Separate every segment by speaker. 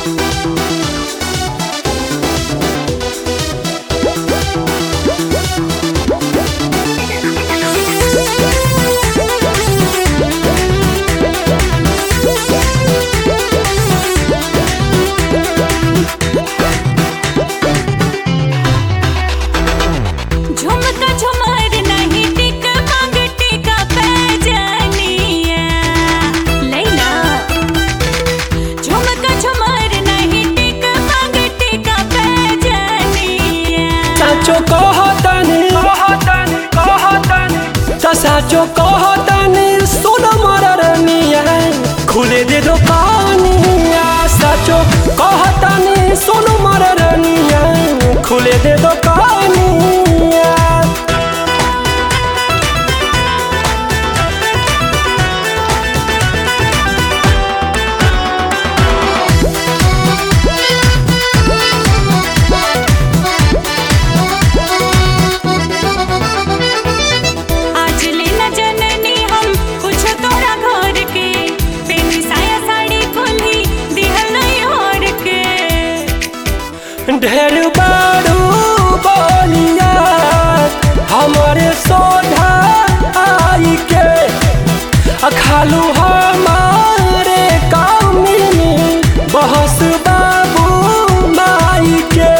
Speaker 1: साचो कहतनी सुन मरनिया खुले दे दुकानिया। साचो कहतनी सुन मरनिया खुले दे दुकानिया। ढेर बारू बोलिया हमारे सोधा आई के खालू हमारे कामी बहस बाबू माई के।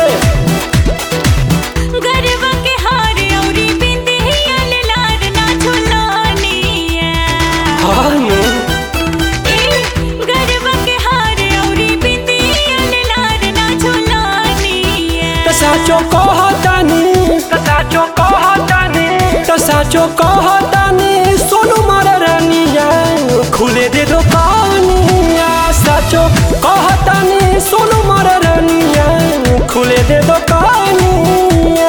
Speaker 2: गरबा के हार औरी बिंदिया लार ना झुलानिया। गरबा के हार औरी बिंदिया लार ना झुलानिया।
Speaker 1: साचो कहतनी साचो कहतनी सोनू मरनिया खुले दे दुकानिया। साचो कहतनी सोनू मरनिया खुले दे दुकानिया।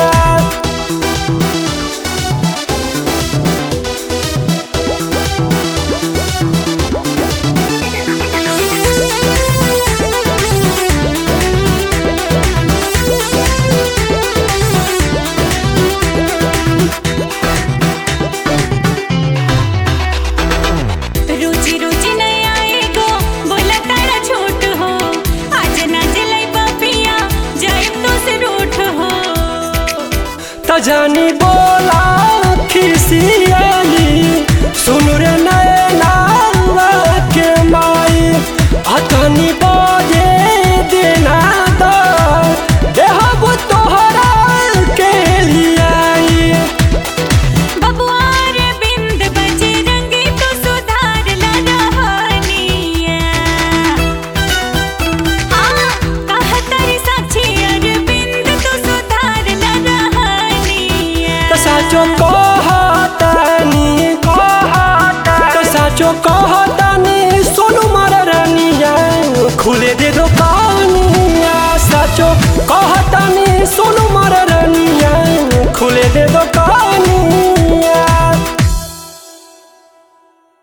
Speaker 1: जानी बोला खिसियाली सुन रे नैना के माई अतनी बजे देना दा देहब तोहरा के लियाई।
Speaker 2: बबुआर बिंद बजरंगी तो सुधार ला रहनिया। कहतरी साक्षी अरविंद तो सुधार ला रहनिया।
Speaker 1: साचो कहतनी साचो कहतनी